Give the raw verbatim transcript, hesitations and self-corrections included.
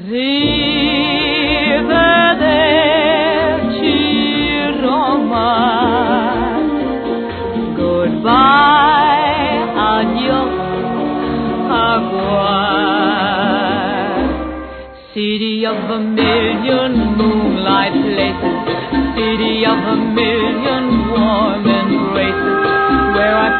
Arrivederci Roma. Goodbye, adios, au revoir. City of a million moonlight places, city of a million warm embraces, where I